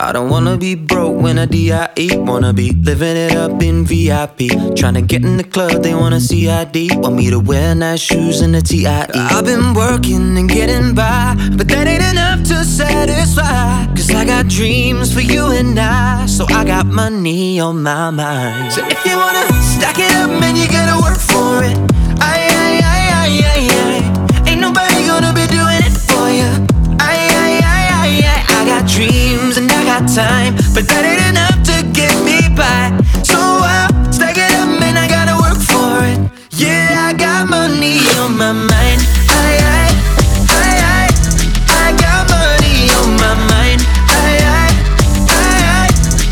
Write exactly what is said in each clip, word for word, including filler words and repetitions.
I don't wanna be broke when I D I E. Wanna be living it up in V I P. Tryna get in the club, they wanna see I D. Want me to wear nice shoes and a T I E. I've been working and getting by, but that ain't enough to satisfy. Cause I got dreams for you and I, so I got money on my mind. So if you wanna stack it up, man, you gotta work for it. Aye, aye, aye, aye, aye, aye. Ain't nobody gonna be doing it for you. Aye, aye, aye, aye, aye. I got dreams and I got time, but that ain't enough to get me by. So I'll stack it up, man, I gotta work for it. Yeah, I got money on my mind. Aye, aye, aye, aye. I got money on my mind. Aye, aye, aye, aye.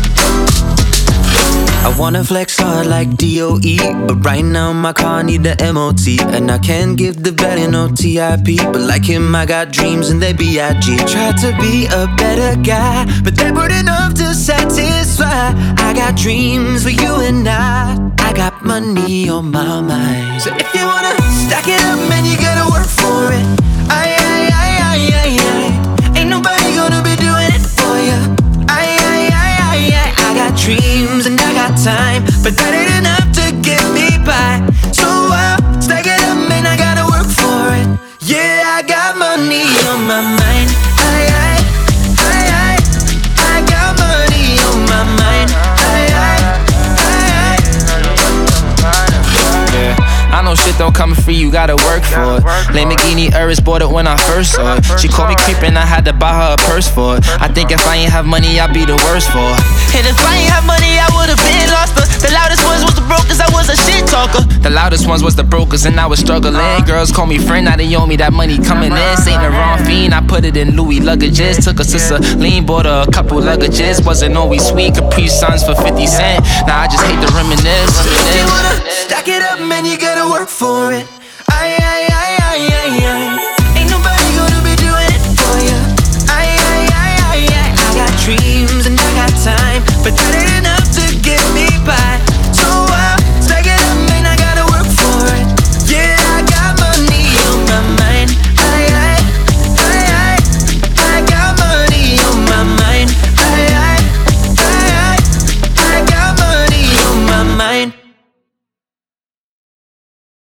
I wanna flex hard like D O E, but right now my car need the M O T. And I can't give the value no T I P, but like him I got dreams and they B I G. Tried to be a better guy, but they weren't enough to satisfy. I got dreams for you and I, I got money on my mind. So if you wanna stack it up, man, you gotta work for it. Aye, aye, aye, aye, aye, aye. Ain't nobody gonna be doing it for you. Aye, aye, aye, aye, aye. I got dreams and I got time, but that ain't enough to get me by. So I'll stack it up, man, I gotta work for it. Yeah, I got money on my mind. Aye, aye, aye, aye. I got money on my mind. Aye, aye, aye, aye. Yeah, I know shit don't come free, you gotta work for it. Lamborghini Urus bought it when I first saw it. She called me creepin', I had to buy her a purse for it. I think if I ain't have money, I'd be the worst for it. And if I ain't have money, I would've been lost her. The loudest ones was the brokers, I was a shit talker. The loudest ones was the brokers, and I was struggling. Girls call me friend, now they owe me that money coming in. Ain't the wrong fiend, I put it in Louis luggages. Took a sister lean, bought her a couple luggages. Wasn't always sweet, Capri Suns for fifty cent. Now I just hate to reminisce. If you wanna stack it up, man, you gotta work for it. Aye, aye.